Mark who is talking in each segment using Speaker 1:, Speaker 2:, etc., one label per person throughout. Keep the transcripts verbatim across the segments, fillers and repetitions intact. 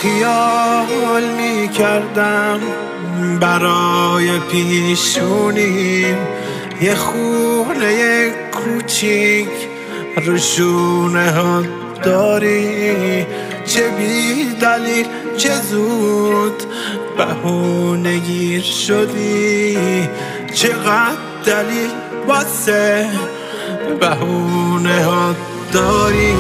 Speaker 1: خیال می کردم برای پیشونیم یه خونه کوچیک رو شونه ها داری، چه بی دلیل چه زود بهونه گیر شدی، چقدر دلیل واسه بهونه ها داری.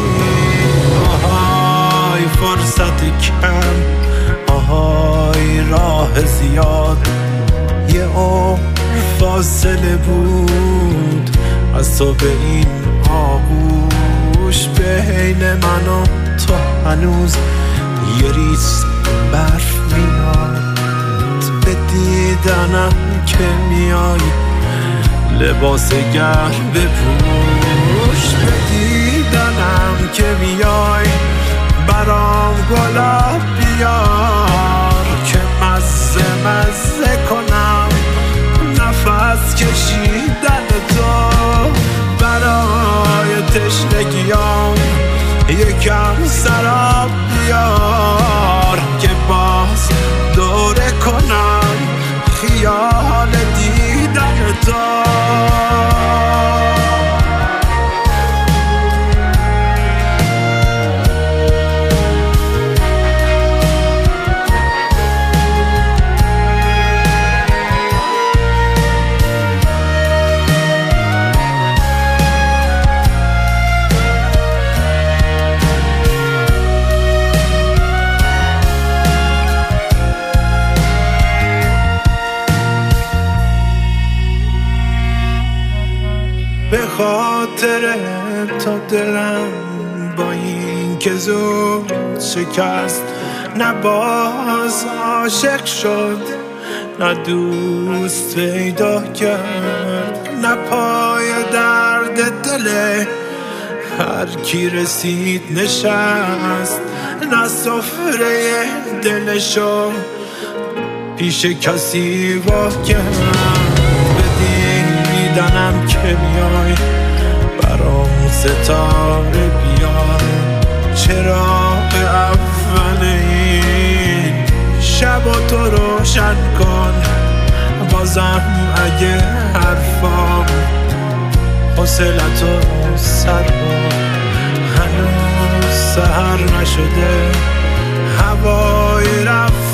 Speaker 1: آهای فرصت کم، آهای راه زیاد، یه عمر فاصله بود از تو به این آغوش، بین من و تو هنوز یه ریز برف میاد، به دیدنم که میای لباس گرم بپوش، به دیدنم که میای برام گلاب بیار که مزه مزه کنم نفس کشیدن تو، برای تشنگیام یکم سراب بیار که باز دوره کنم خیال دیدن تو. به خاطر تا دلم با این که زود شکست، نه باز عاشق شد نه دوست پیدا کرد، نه پای درد دل هر کی رسید نشست، نه سفره دلشو پیش کسی وا کرد، دیدنم که میای برام ستاره بیای، چراغ اول این شب و تو روشن کن، بازم اگه حرفام حوصلتو سر بر، هنوز سحر نشده هوای رفت